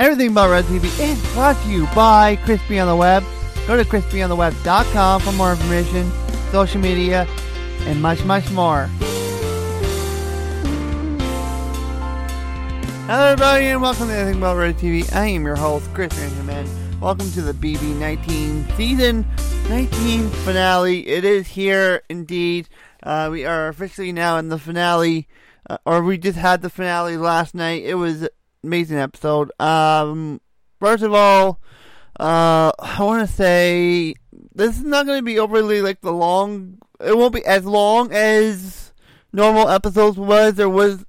Everything About Red TV is brought to you by Crispy on the Web. Go to crispyontheweb.com for more information, social media, and much, much more. Hello everybody and welcome to Everything About Red TV. I am your host, Chris Rangerman. Welcome to the BB19 Season 19 finale. It is here indeed. We are officially now in the finale, or we just had the finale last night. It was an amazing episode. First of all, I want to say this is not going to be overly it won't be as long as normal episodes was. There was,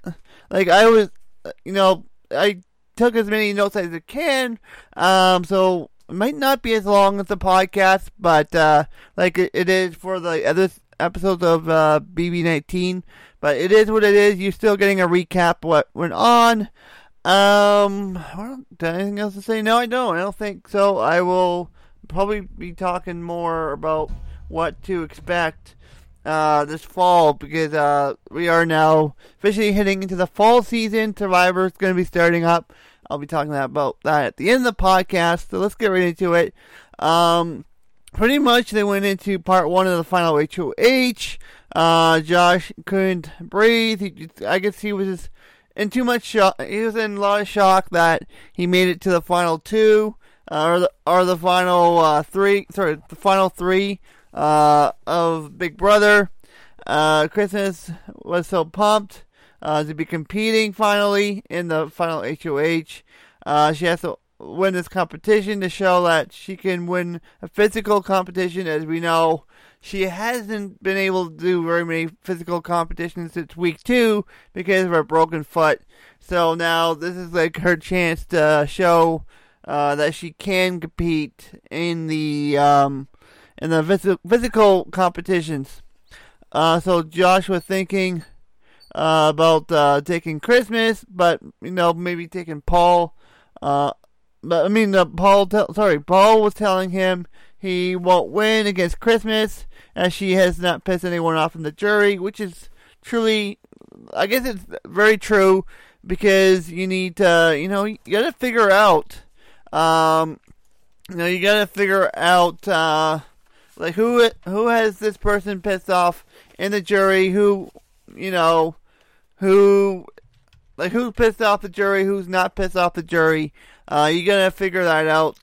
I took as many notes as I can, so it might not be as long as the podcast, but it is for the other episodes of BB19. But it is what it is. You're still getting a recap of what went on. Do I have anything else to say? No, I don't. I don't think so. I will probably be talking more about what to expect this fall, because we are now officially heading into the fall season. Survivor is going to be starting up. I'll be talking about that at the end of the podcast, so let's get right into it. Pretty much they went into part one of the final HOH. Josh couldn't breathe. I guess he was just in too much shock. He was in a lot of shock that he made it to the final two, or the final three. Sorry, the final three of Big Brother. Christmas was so pumped to be competing finally in the final HOH. She has to win this competition to show that she can win a physical competition. As we know, she hasn't been able to do very many physical competitions since week 2 because of her broken foot. So now this is like her chance to show that she can compete in the physical competitions. So Josh was thinking about taking Christmas, but maybe taking Paul. Paul was telling him he won't win against Christmas, as she has not pissed anyone off in the jury, which is truly, I guess it's very true, because you need to, you gotta figure out, who has this person pissed off in the jury, who's pissed off the jury, who's not pissed off the jury. You gotta figure that out,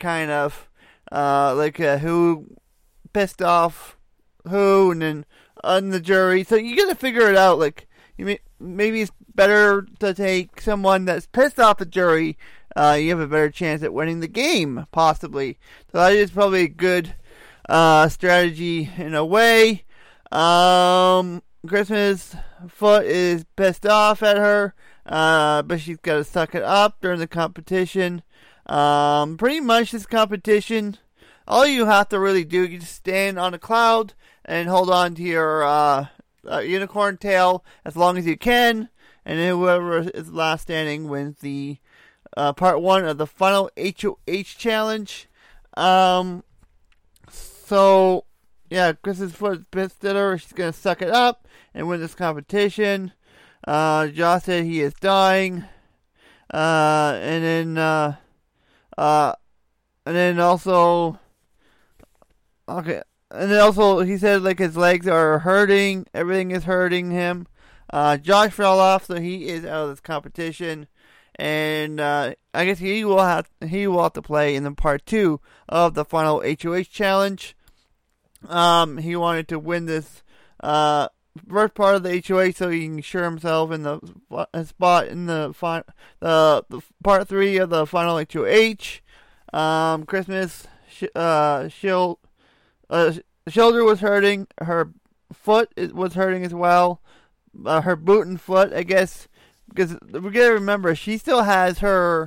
who pissed off who, and then on the jury. So you gotta figure it out. Maybe it's better to take someone that's pissed off the jury. You have a better chance at winning the game, possibly. So that is probably a good strategy in a way. Christmas foot is pissed off at her, but she's got to suck it up during the competition. Pretty much this competition, all you have to really do, you just stand on a cloud and hold on to your unicorn tail as long as you can, and then whoever is last standing wins the part 1 of the final HOH challenge. So yeah, Chris's foot is pissed at her. She's gonna suck it up and win this competition. Josh said he is dying, and then also he said his legs are hurting. Everything is hurting him. Josh fell off, so he is out of this competition, and I guess he will have to play in the part 2 of the final HOH challenge. He wanted to win this first part of the HOH so he can ensure himself in the spot in the part 3 of the final HOH. Christmas shoulder was hurting. Her foot was hurting as well. Her boot and foot, I guess, because we gotta remember Christmas still has her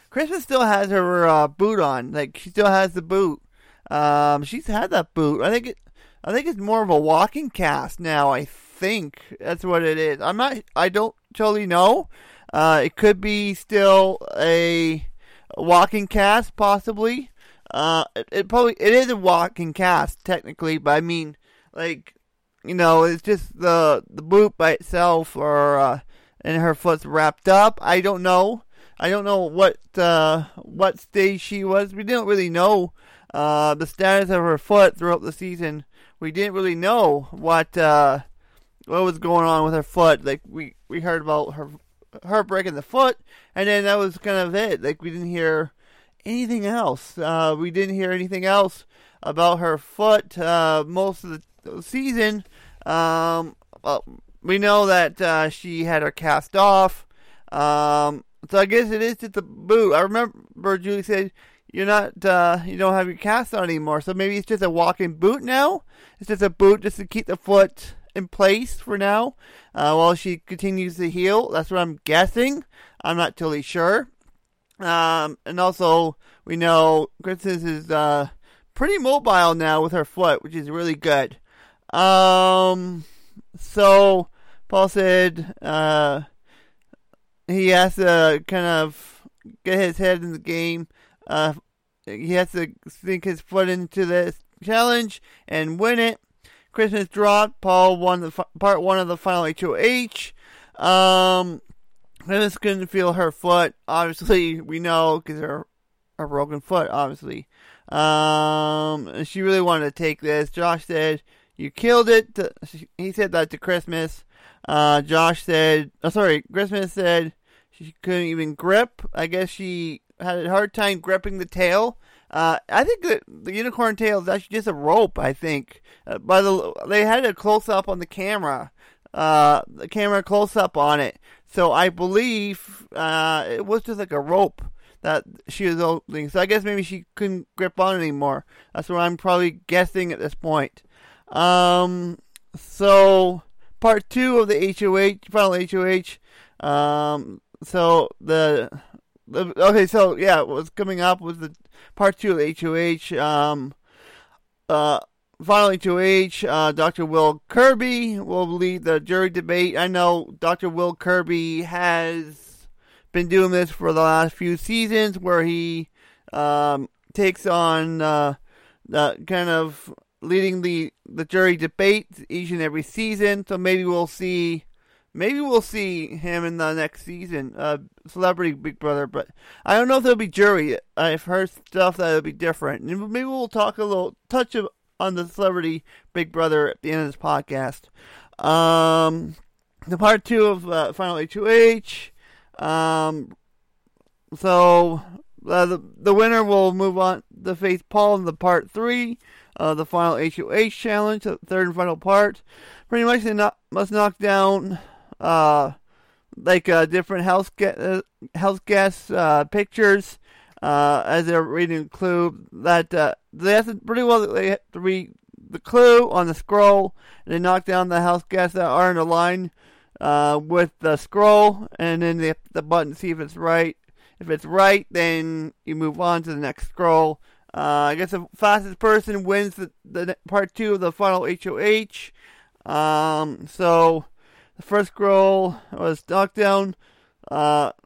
boot on. She still has the boot. She's had that boot. I think it's more of a walking cast now. I think that's what it is. I don't totally know. It could be still a walking cast, possibly. It is a walking cast technically, but I mean, it's just the boot by itself, or and her foot's wrapped up. I don't know. I don't know what stage she was. We didn't really know the status of her foot throughout the season. We didn't really know what was going on with her foot. Like we heard about her breaking the foot, and then that was kind of it. Like we didn't hear anything else. We didn't hear anything else about her foot most of the season. Well, we know that she had her cast off. So I guess it is just a boot. I remember Julie said you don't have your cast on anymore. So maybe it's just a walking boot now. It's just a boot just to keep the foot in place for now while she continues to heal. That's what I'm guessing. I'm not totally sure. And also we know Christmas is pretty mobile now with her foot, which is really good. So Paul said he has to kind of get his head in the game. He has to sink his foot into this challenge and win it. Christmas dropped. Paul won the part one of the final HOH. Christmas couldn't feel her foot. Obviously, we know because her broken foot. Obviously, she really wanted to take this. Josh said, "You killed it." He said that to Christmas. Christmas said she couldn't even grip. I guess she had a hard time gripping the tail. I think that the unicorn tail is actually just a rope, I think. They had a close-up on the camera. The camera close-up on it. So I believe it was just like a rope that she was holding. So I guess maybe she couldn't grip on it anymore. That's what I'm probably guessing at this point. So part two of the HOH, final HOH. What was coming up was the part two of the HOH. Final HOH, Dr. Will Kirby will lead the jury debate. I know Dr. Will Kirby has been doing this for the last few seasons where he takes on the kind of leading the jury debate each and every season. So maybe we'll see him in the next season, Celebrity Big Brother, but I don't know if there'll be jury. I've heard stuff that it'll be different. And maybe we'll talk a little touch on the Celebrity Big Brother at the end of this podcast. The part two of final HOH. The winner will move on to face Paul in the part three of the final HOH challenge, the third and final part. Pretty much they must knock down different house guest pictures as they're reading the clue. That they have to read the clue on the scroll, and they knock down the house guests that are in a line with the scroll, and then they hit the button to see if it's right. If it's right, then you move on to the next scroll. I guess the fastest person wins the part two of the final HOH. So the first scroll was knocked down. What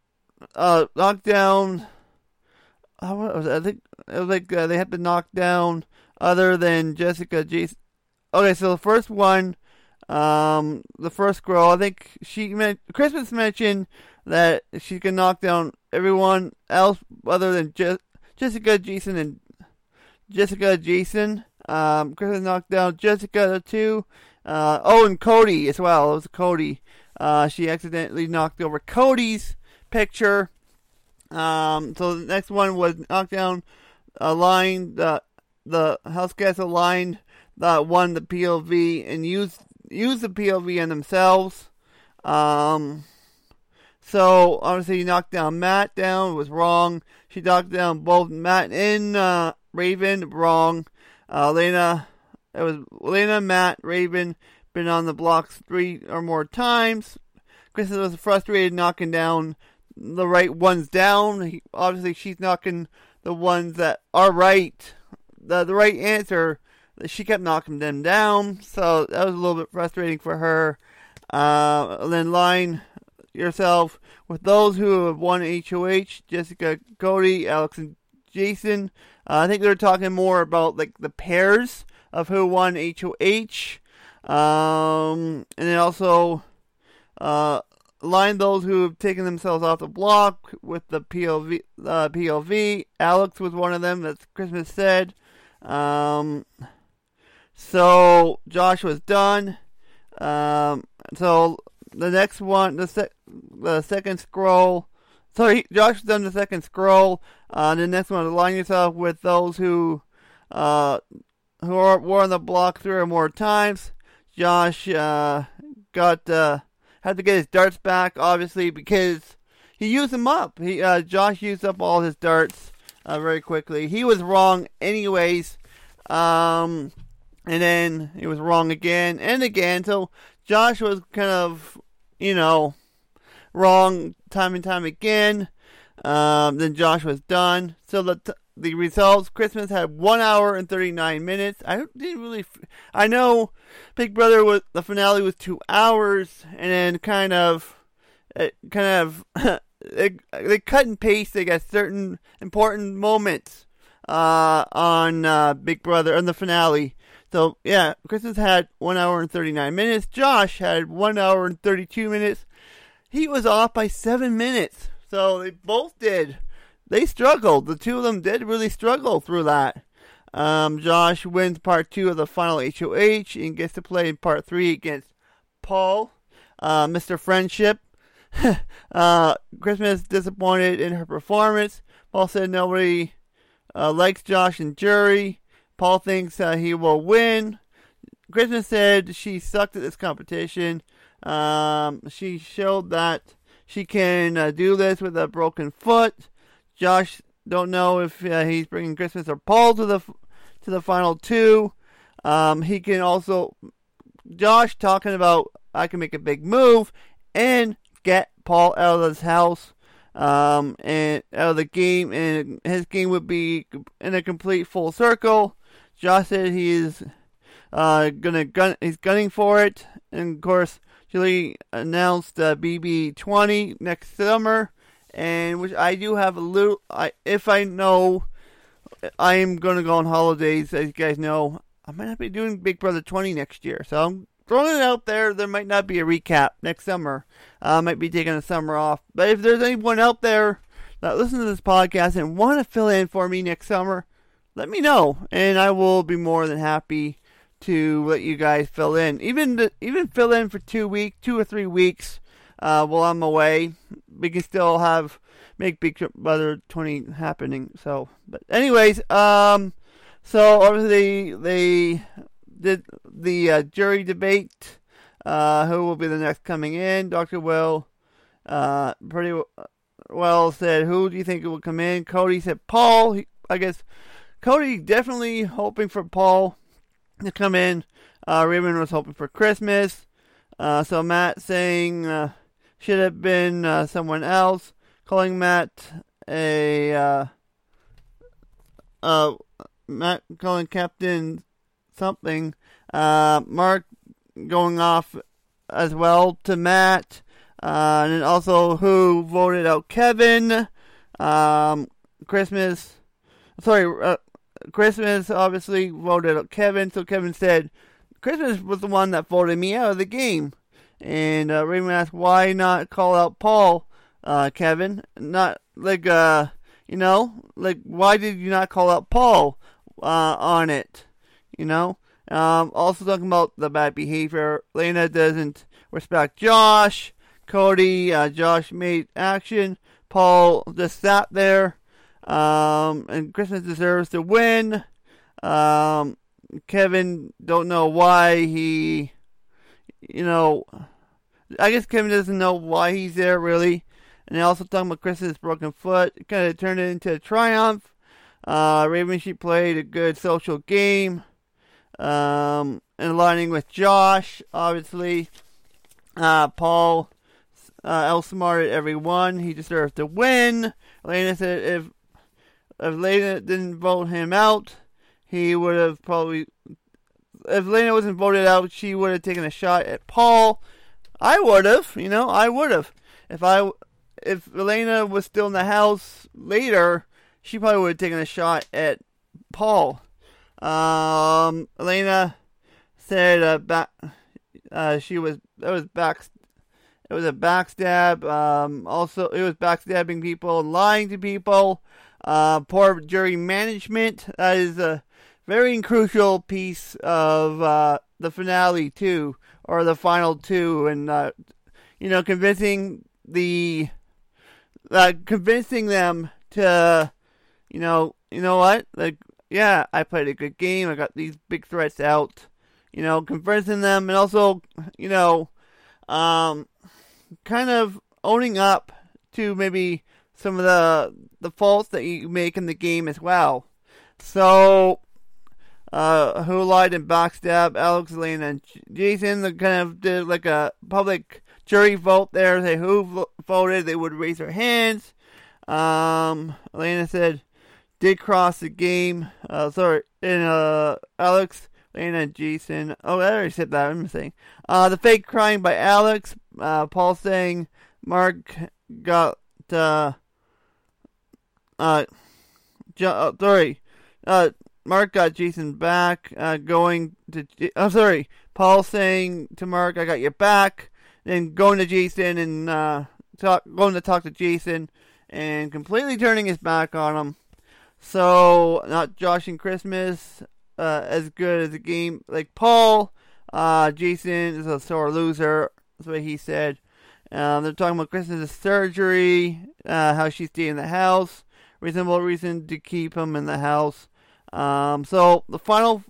was it? I think it was like they had to knock down other than Jessica Jason. Okay, so the first one, the first scroll, I think Christmas mentioned that she can knock down everyone else other than Jessica Jason and Jessica Jason. Christmas knocked down Jessica too. And Cody as well. It was Cody. She accidentally knocked over Cody's picture. So the next one was knocked down aligned. The house guests aligned that won the POV and used the POV on themselves. So obviously he knocked down Matt down. It was wrong. She knocked down both Matt and Raven. Wrong. Lena, Matt, Raven, been on the blocks 3 or more times. Kristen was frustrated knocking down the right ones down. Obviously, she's knocking the ones that are right. The right answer, she kept knocking them down. So that was a little bit frustrating for her. And then line yourself with those who have won HOH, Jessica, Cody, Alex, and Jason. I think they're talking more about like the pairs of who won HOH. And then also line those who have taken themselves off the block with the POV. Alex was one of them, as Christmas said. So Josh was done. So the next one, the second scroll. Sorry, Josh was done the second scroll. The next one, align yourself with those who were on the block 3 or more times. Josh had to get his darts back, obviously, because he used them up. Josh used up all his darts very quickly. He was wrong anyways. And then he was wrong again and again. So Josh was kind of, wrong time and time again. Then Josh was done. So the results: Christmas had 1 hour and 39 minutes. I know Big Brother the finale was 2 hours, and then they cut and paste. They got certain important moments on Big Brother on the finale. So yeah, Christmas had 1 hour and 39 minutes. Josh had 1 hour and 32 minutes. He was off by 7 minutes. So they both did. They struggled. The two of them did really struggle through that. Josh wins part 2 of the final HOH and gets to play in part 3 against Paul, Mr. Friendship. Christmas disappointed in her performance. Paul said nobody likes Josh and jury. Paul thinks he will win. Christmas said she sucked at this competition. She showed that she can do this with a broken foot. Josh don't know if he's bringing Christmas or Paul to the final 2. He can also, Josh talking about, I can make a big move and get Paul out of his house and out of the game, and his game would be in a complete full circle. Josh said he's he's gunning for it, and of course Julie announced BB20 next summer, and which I do have a little. If I know I am going to go on holidays, as you guys know, I might not be doing Big Brother 20 next year, so I'm throwing it out there. There might not be a recap next summer. I might be taking a summer off, but if there's anyone out there that listens to this podcast and want to fill in for me next summer, let me know, and I will be more than happy to let you guys fill in. Even fill in for 2 or 3 weeks while I'm away. We can still make Big Brother 20 happening. So, but anyways, so obviously they did the jury debate. Who will be the next coming in? Dr. Will pretty well said, who do you think will come in? Cody said Paul. I guess Cody definitely hoping for Paul to come in. Raymond was hoping for Christmas. So Matt saying should have been someone else. Calling Matt Matt calling Captain something. Mark going off as well to Matt. And then also who voted out Kevin. Christmas obviously voted out Kevin, so Kevin said, Christmas was the one that voted me out of the game. And Raymond asked, why not call out Paul, Kevin? Not like, why did you not call out Paul on it? Also talking about the bad behavior. Lena doesn't respect Josh. Cody, Josh made action. Paul just sat there. And Christmas deserves to win. Kevin don't know why he, I guess Kevin doesn't know why he's there really. And they also talking about Christmas' broken foot. It kind of turned it into a triumph. Raven, she played a good social game. And aligning with Josh, obviously. Paul outsmarted everyone. He deserved to win. Elena said if Lena didn't vote him out, he would have probably... If Lena wasn't voted out, she would have taken a shot at Paul. I would have, I would have. If Elena was still in the house later, she probably would have taken a shot at Paul. Elena said it It was a backstab. Also, it was backstabbing people and lying to people. Poor jury management. That is a very crucial piece of the finale too, or the final two, and convincing them to, you know what, like, yeah, I played a good game. I got these big threats out. Convincing them, and also, kind of owning up to maybe some of the faults that you make in the game as well. So, who lied and backstab Alex, Elena, and Jason? They kind of did like a public jury vote there. Say who voted. They would raise their hands. Elena said, did cross the game. And Alex, Elena, and Jason. Oh, I already said that. I'm saying. The fake crying by Alex. Paul saying Mark got Mark got Jason back. Paul saying to Mark, I got your back. Then going to Jason and going to talk to Jason and completely turning his back on him. So, not Josh and Christmas as good as a game like Paul. Jason is a sore loser. That's what he said. They're talking about Christmas' surgery, how she stayed in the house, reasonable reason to keep him in the house. So the final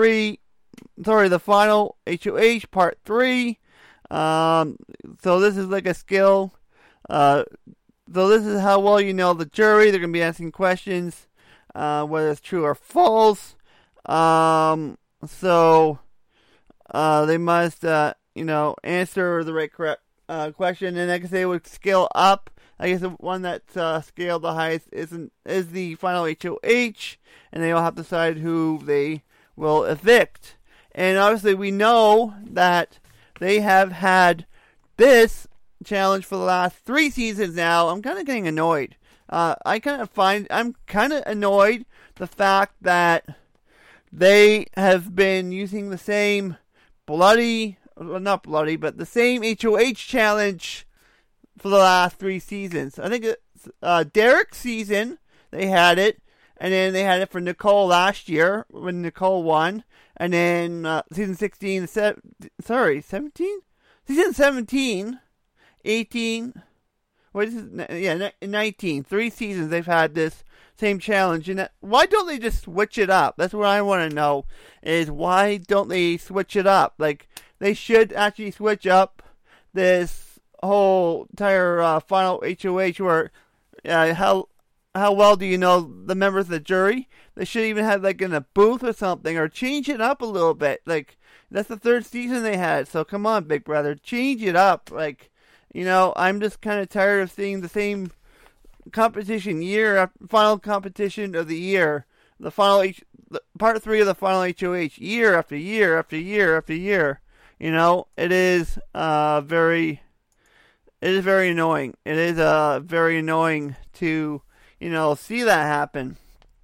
HOH part 3. So this is like a skill. So this is how well you know the jury. They're going to be asking questions, whether it's true or false. So they must, answer the right correct question, and I guess they would scale up. I guess the one that's scaled the highest is the final HOH, and they all have to decide who they will evict. And obviously, we know that they have had this challenge for the last 3 seasons now. I'm kind of getting annoyed. I'm kind of annoyed the fact that they have been using the same not bloody, but the same HOH challenge for the last 3 seasons. I think it's Derek's season, they had it, and then they had it for Nicole last year when Nicole won, and then season 16, 17? Season 17, 18, what is it? Yeah, 19. 3 seasons they've had this same challenge. And why don't they just switch it up? That's what I want to know, is why don't they switch it up? Like, they should actually switch up this whole entire final HOH where how well do you know the members of the jury? They should even have like in a booth or something, or change it up a little bit. Like, that's the 3rd season they had, so come on, Big Brother, change it up. Like, I'm just kind of tired of seeing the same competition final competition of the year, the final part 3 of the final HOH, year after year after year after year. It is very annoying. It is very annoying to see that happen.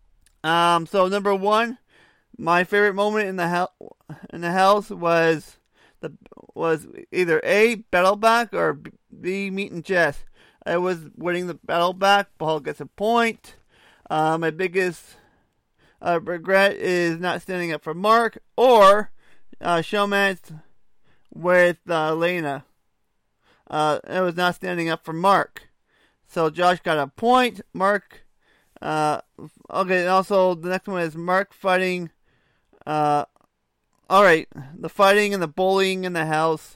So number 1, my favorite moment in the house was either A, battle back, or B, meet and Jess. I was winning the battle back. Paul gets a point. My biggest regret is not standing up for Mark or showmance with Lena. It was not standing up for Mark. So Josh got a point. Mark. Okay, and also the next one is Mark fighting. Alright, the fighting and the bullying in the house.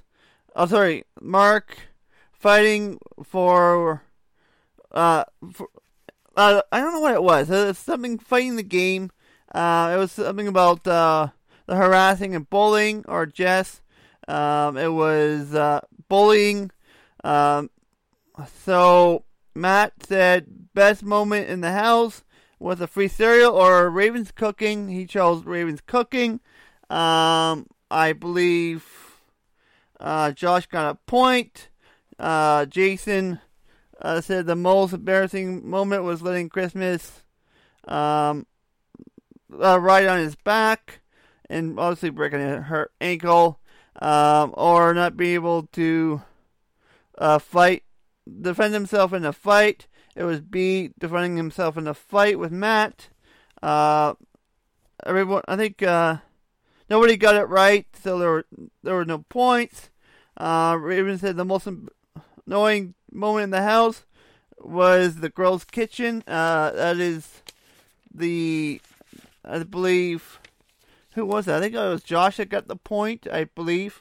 Mark fighting for I don't know what it was. It was something fighting the game. It was something about the harassing and bullying, or Jess. It was bullying. So Matt said best moment in the house was a free cereal or Raven's cooking. He chose Raven's cooking. I believe Josh got a point. Jason said the most embarrassing moment was letting Christmas ride on his back and obviously breaking her ankle, or not being able to fight, defend himself in a fight. It was B defending himself in a fight with Matt. Everyone, I think nobody got it right, so there were no points. Raven said the most annoying moment in the house was the girl's kitchen. That is I believe, who was that? I think it was Josh that got the point, I believe.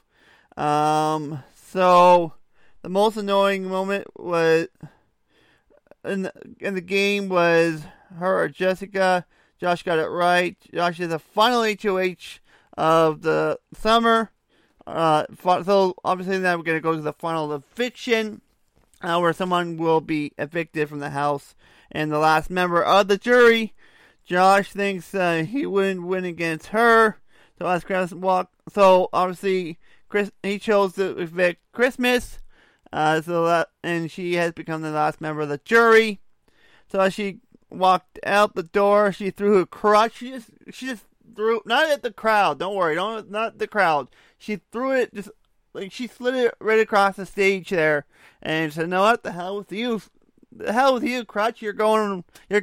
So the most annoying moment was in the game was her or Jessica. Josh got it right. Josh is the final HOH of the summer. So obviously now we're going to go to the final eviction, where someone will be evicted from the house. And the last member of the jury, Josh thinks he wouldn't win against her. So as Chris so obviously he chose to evict Christmas. And she has become the last member of the jury. So as she walked out the door, she threw her crutch. She just threw, not at the crowd. Don't worry, not the crowd. She threw it just like she slid it right across the stage there, and said, "No, what the hell with you? The hell with you, crutch? You're going.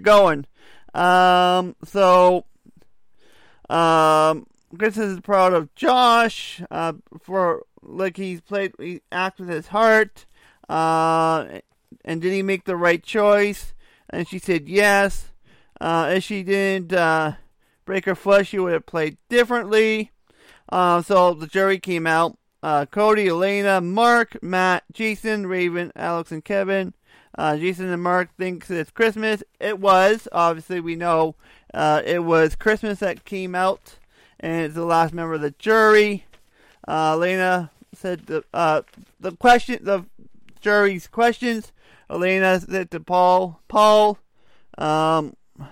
Chris is proud of Josh for he acted with his heart. And did he make the right choice? And she said yes. If she didn't break her foot, she would have played differently. So the jury came out. Cody, Elena, Mark, Matt, Jason, Raven, Alex, and Kevin. Jason and Mark thinks it's Christmas. It was. Obviously, we know it was Christmas that came out. And it's the last member of the jury. Elena said the jury's questions. Elena said to Paul, I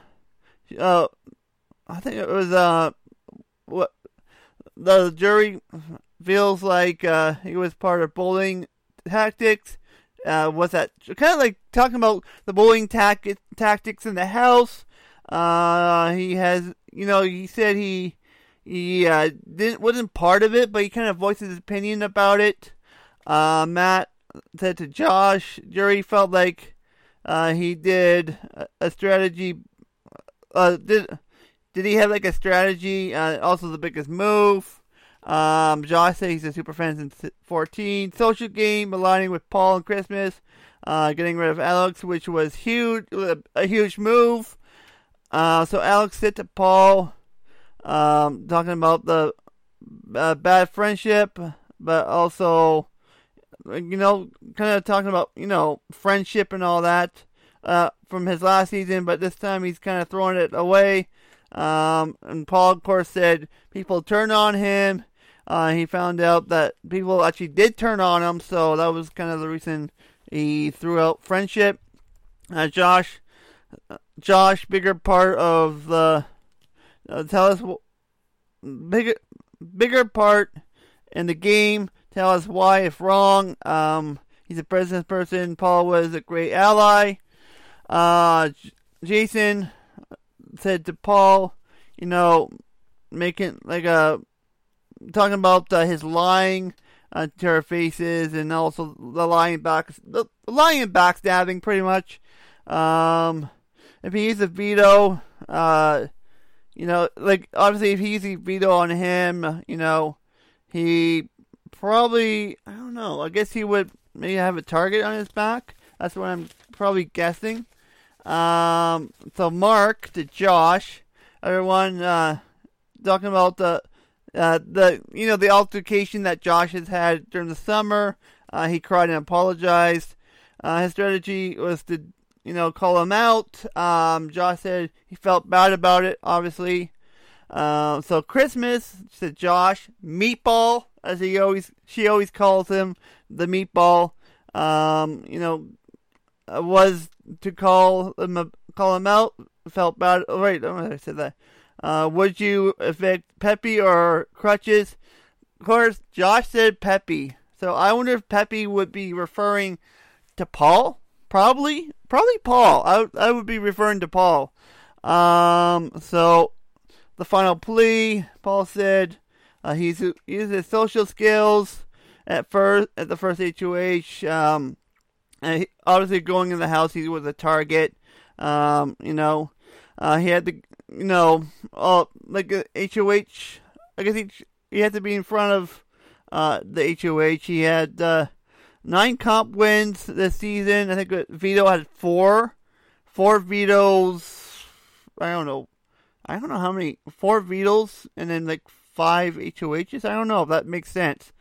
think it was what the jury feels like he was part of bullying tactics. Was that kind of like talking about the bullying tactics in the house? He has, he said he wasn't part of it, but he kind of voiced his opinion about it. Matt said to Josh, jury felt like he did a strategy. Did he have like a strategy? Also, the biggest move. Josh said he's a super fan since 14. Social game aligning with Paul and Christmas. Getting rid of Alex, which was huge, a huge move. So Alex said to Paul, talking about the bad friendship, but also, kind of talking about, friendship and all that from his last season, but this time he's kind of throwing it away. And Paul, of course, said people turned on him. He found out that people actually did turn on him, so that was kind of the reason he threw out friendship. Josh, bigger part of the tell us bigger part in the game. Tell us why if wrong. He's a business person. Paul was a great ally. Jason said to Paul, making talking about his lying to our faces, and also the lying and backstabbing, pretty much. If he used a veto, obviously if he used a veto on him, he probably, I don't know, I guess he would maybe have a target on his back. That's what I'm probably guessing. So Mark to Josh, everyone talking about the altercation that Josh has had during the summer. He cried and apologized. His strategy was to, call him out. Josh said he felt bad about it, obviously. So Christmas to Josh, Meatball, as she always calls him, the Meatball. Was to call him out. Felt bad. Oh, wait, I said that. Would you evict Peppy or Crutches? Of course, Josh said Peppy. So I wonder if Peppy would be referring to Paul. Probably Paul. I would be referring to Paul. So the final plea, Paul said he uses his social skills at the first HOH. And obviously going in the house, he was a target. He had the, like a HOH. I guess he had to be in front of the HOH. He had 9 comp wins this season. I think Vito had 4 vetoes. I don't know how many. 4 vetoes and then like 5 HOHs. I don't know if that makes sense.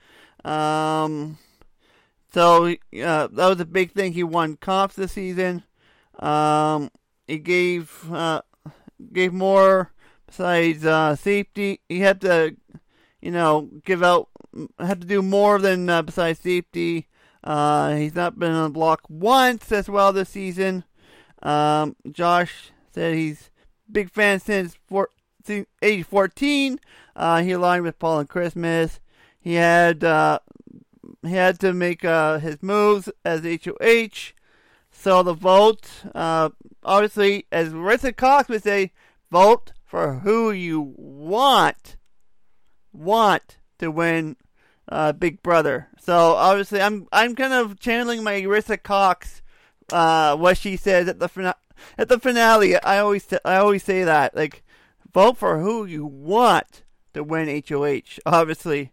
So that was a big thing. He won comps this season. He gave more besides safety. He had to, had to do more than besides safety. He's not been on the block once as well this season. Josh said he's a big fan since age 14. He aligned with Paul and Christmas. He had to make his moves as HOH. So the vote, obviously, as Marissa Cox would say, vote for who you want to win Big Brother. So obviously, I'm kind of channeling my Marissa Cox, what she says at the finale. I always say that, like, vote for who you want to win HOH. Obviously,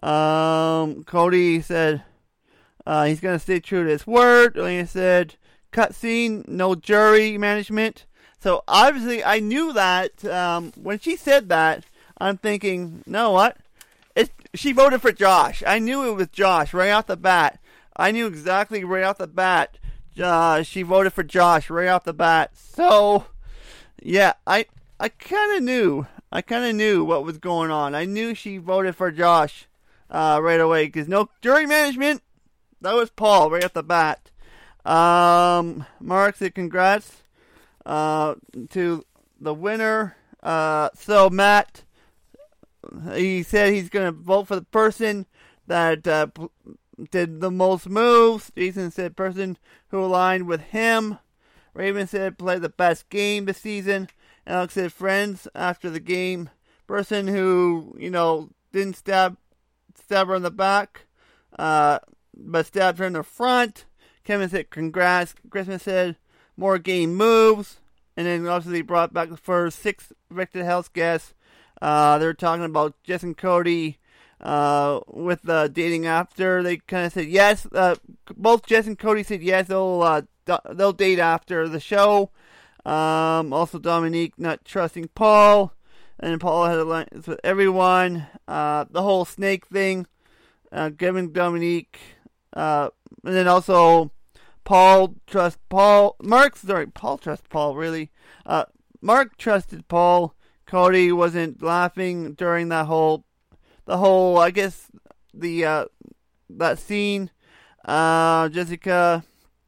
Cody said he's gonna stay true to his word. Like I said, cutscene, no jury management. So obviously, I knew that when she said that. I'm thinking, you know what? She voted for Josh. I knew it was Josh right off the bat. I knew exactly right off the bat. She voted for Josh right off the bat. So, yeah, I kind of knew. I kind of knew what was going on. I knew she voted for Josh right away because no jury management. That was Paul right off the bat. Mark said congrats to the winner. So Matt, he said he's going to vote for the person that did the most moves. Jason said person who aligned with him. Raven said play the best game this season. Alex said friends after the game. Person who, didn't stab her in the back, but stabbed her in the front. Kevin said congrats. Christmas said more game moves. And then obviously brought back the first 6 Victor Health guests. They were talking about Jess and Cody with dating after. They kind of said yes. Both Jess and Cody said yes. They'll date after the show. Also Dominique not trusting Paul, and Paul had alliance with everyone. The whole snake thing, giving Dominique, and then also Paul trusts Paul. Paul trusts Paul really. Mark trusted Paul. Cody wasn't laughing during the whole I guess that scene. Jessica,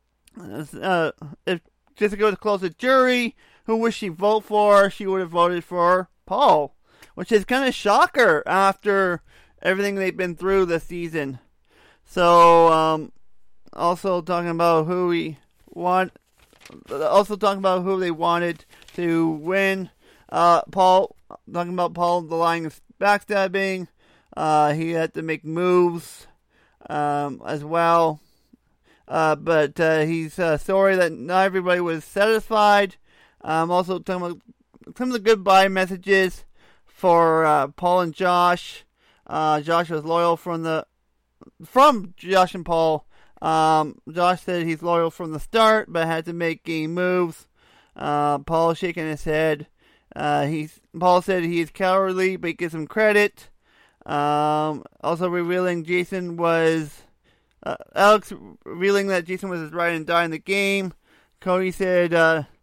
if Jessica was close to jury, who would she vote for? She would have voted for Paul, which is kind of shocker after everything they've been through this season. So, also talking about who they wanted to win. Paul, talking about Paul, the lying and backstabbing. He had to make moves as well. But he's sorry that not everybody was satisfied. Also talking about some of the goodbye messages for Paul and Josh. Josh was loyal from Josh and Paul. Josh said he's loyal from the start, but had to make game moves. Paul shaking his head. Paul said he is cowardly, but he gives him credit. Also revealing Jason was Alex revealing that Jason was his ride and die in the game. Cody said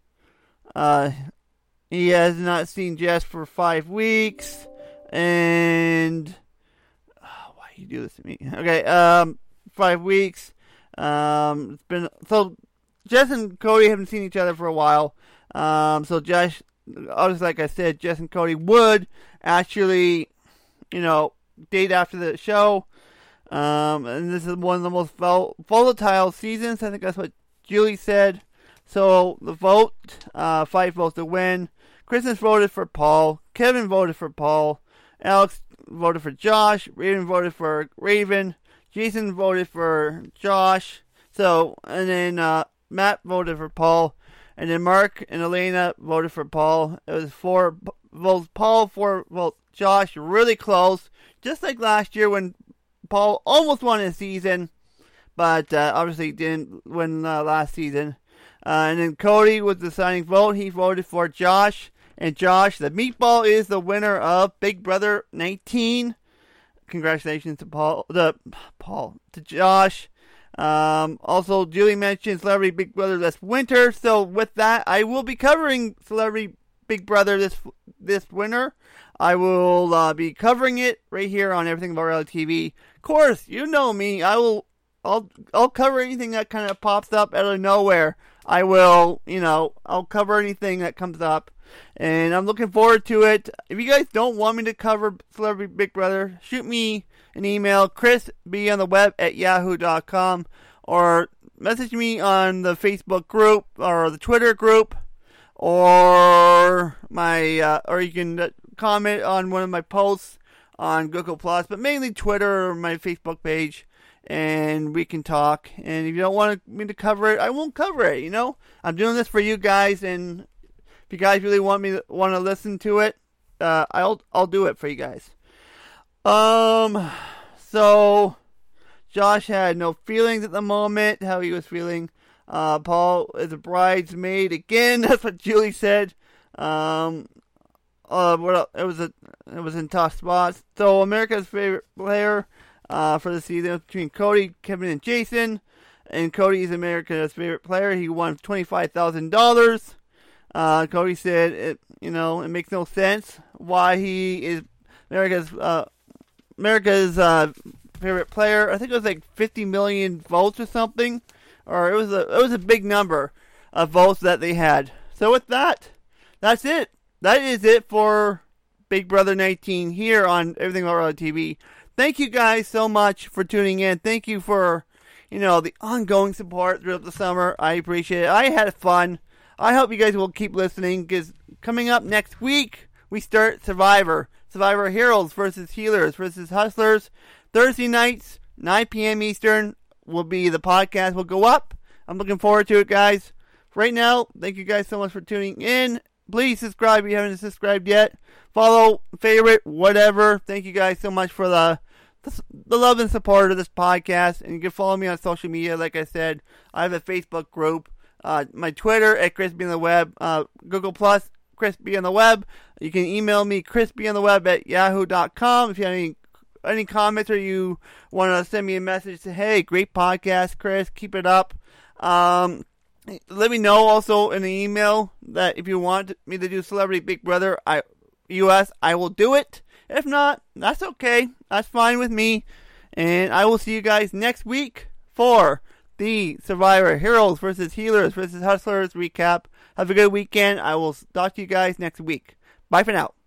he has not seen Jess for 5 weeks, and why do you do this to me? Okay, 5 weeks. It's been so Jess and Cody haven't seen each other for a while. So Josh, obviously, like I said, Jess and Cody would actually, date after the show. And this is one of the most volatile seasons. I think that's what Julie said. So the vote, 5 votes to win. Christmas voted for Paul. Kevin voted for Paul. Alex voted for Josh. Raven voted for Raven. Jason voted for Josh. So, and then Matt voted for Paul. And then Mark and Elena voted for Paul. It was 4 votes Paul, 4 votes Josh. Really close. Just like last year when Paul almost won his season. But obviously didn't win last season. And then Cody was the deciding vote. He voted for Josh. And Josh, the meatball, is the winner of Big Brother 19. Congratulations to Josh. Also, Julie mentioned Celebrity Big Brother this winter. So with that, I will be covering Celebrity Big Brother this winter. I will be covering it right here on Everything About Reality TV. Of course, you know me. I'll cover anything that kind of pops up out of nowhere. I'll cover anything that comes up. And I'm looking forward to it. If you guys don't want me to cover Celebrity Big Brother, shoot me an email, chrisbontheweb@yahoo.com, or message me on the Facebook group or the Twitter group, or you can comment on one of my posts on Google Plus, but mainly Twitter or my Facebook page, and we can talk. And if you don't want me to cover it, I won't cover it. I'm doing this for you guys, and if you guys really want to listen to it, I'll do it for you guys. So Josh had no feelings at the moment. How he was feeling. Paul is a bridesmaid again. That's what Julie said. What else? It was in tough spots. So America's favorite player for the season was between Cody, Kevin, and Jason. And Cody is America's favorite player. He won $25,000. Cody said it makes no sense why he is America's favorite player. I think it was like 50 million votes or something, or it was a big number of votes that they had. So with that, that's it. That is it for Big Brother 19 here on Everything About Reality TV. Thank you guys so much for tuning in. Thank you for the ongoing support throughout the summer. I appreciate it. I had fun. I hope you guys will keep listening, because coming up next week, we start Survivor. Survivor Heroes versus Healers versus Hustlers. Thursday nights, 9 p.m. Eastern, the podcast will go up. I'm looking forward to it, guys. Right now, thank you guys so much for tuning in. Please subscribe if you haven't subscribed yet. Follow, favorite, whatever. Thank you guys so much for the love and support of this podcast. And you can follow me on social media. Like I said, I have a Facebook group. My Twitter at ChrisBeOnTheWeb, Google Plus, ChrisBeOnTheWeb. You can email me, ChrisBeOnTheWeb@yahoo.com. If you have any comments, or you want to send me a message, say, hey, great podcast, Chris, keep it up. Let me know also in the email that if you want me to do Celebrity Big Brother US, I will do it. If not, that's okay. That's fine with me. And I will see you guys next week for the Survivor Heroes versus Healers versus Hustlers recap. Have a good weekend. I will talk to you guys next week. Bye for now.